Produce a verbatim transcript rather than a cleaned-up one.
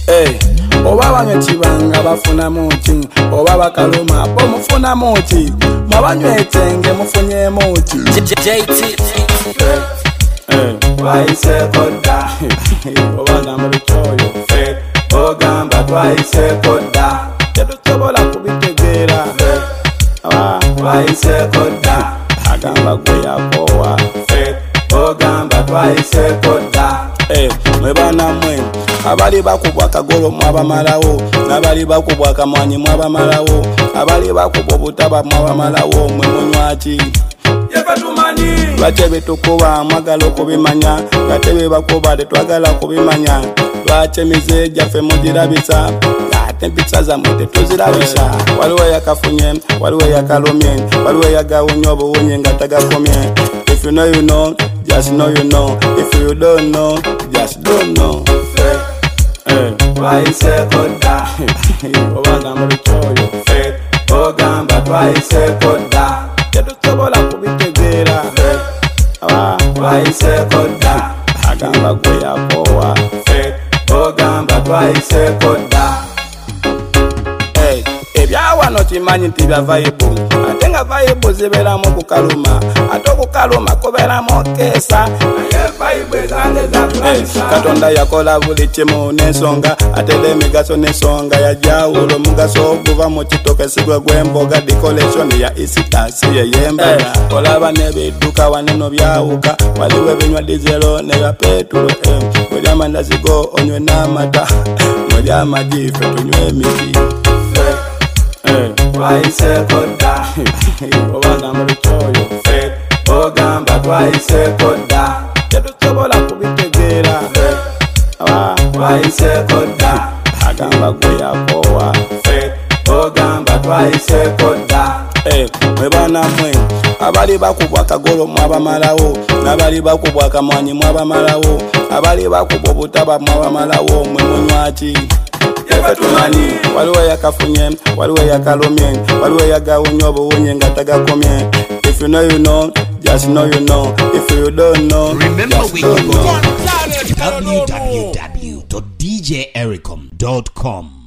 Hey, oba banywe kibanga bafuna muki, oba bakaluma bo mufuna muki, mwabanywe etenge mufunye muki. J T Eh, twaise koda, oba ngamba choyo, fe, ogamba twaise koda, tetusobola kubitegeera, aba twaise koda, agamba gwe yakowa, fe, ogamba twaise koda. Eh, mwebana mwe, abali bakubwa kagolo mwabamalawo, nabali bakubwa kamwanyi mwabamalawo, abali bakubwa butaba mwabamalawo, mwe munywaki. Yebatumani lwachebe tukuba mwagala okubimanya gatebe bakuba tetwagala kubimanya lwachemize jaffe mugirabisa ate empisa zammwe tetuzirabisa waliwo yakafunye waliwo yakalumye waliwo yagawunye obuwunye nga tagakomye. If you know you know, just know you know. If you don't know, just don't know. Twaise koda obagamba bichoyo ogamba twaise koda tetusobola kubitegeera aba twaise koda agamba gwe yakowa ogamba twaise koda. Hey, ebyawano kimanyi nti bya vibe ate nga vibe zibeeramu kukaluma ate okukaluma kubeeramu keesa naye vibe zange zakulabisa. Katonda yakola buli kimu n'ensonga ate emigaso n'ensonga yajawulo omugaso oguva mu kitoke sigwe gw'emboga decoration ya isitasi yeyembaga olaba n'ebidduka waneno byawuka waliwo ebinywa dizelo ne bya petulo muli amandazi go onywe n'amata muli amagi ffe tunywe emiti. Twaise koda obagamba bichoyo ogamba twaise koda tetusobola kubitegeera aba twaise koda agamba gwe yakowa ogamba twaise koda. Mwebana mwe abali bakubwa kagolo mwabamalawo nabali bakubwa kamwanyi mwabamalawo abali bakubwa butaba mwabamalawo mwe munywaki. Yebatumani waliwo yakafunye waliwo yakalumye waliwo yagawunye obuwunye nga tagakomye. If you know you know, just know you know. If you don't know, remember just we don't go know. w w w dot d j ericom dot com.